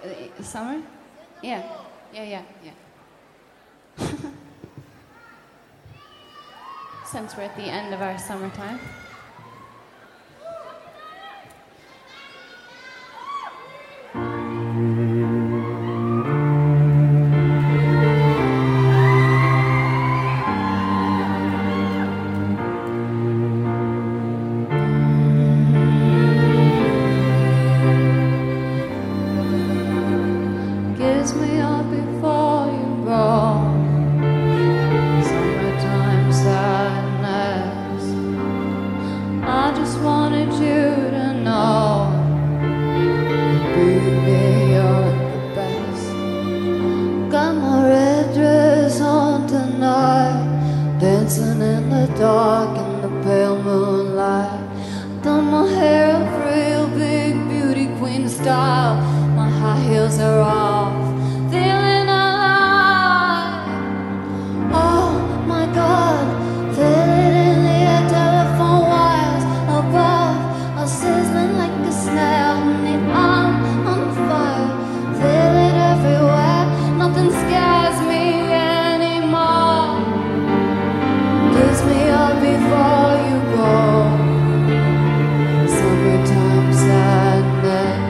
Summer? Yeah. Yeah. Since we're at the end of our summertime. Kiss me up before you go. Summertime sadness. I just wanted you to know, baby, you're the best. Got my red dress on tonight, dancing in the dark in the pale moonlight. Done my hair up real big, beauty queen style. My high heels are off, feeling alive. Oh my God, feel it in the air, telephone wires above are sizzling like a snail. Honey, I'm on fire, feel it everywhere. Nothing scares me anymore. Kiss me up before you go. Summertime sadness.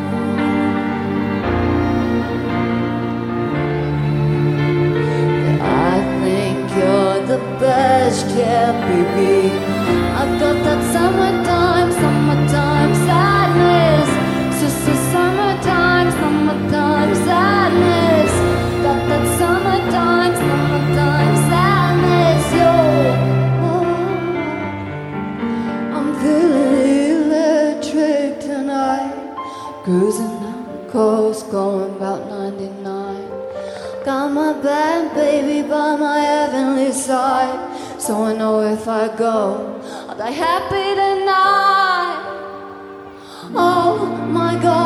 The best, yeah, baby. I've got that summertime sadness. Just a summertime sadness. Got that summertime sadness, yo. I'm feeling electric tonight. Cruising down the coast, going about 99. Got my bad baby by my heavenly side, so I know if I go, I'll die happy tonight. Oh my God.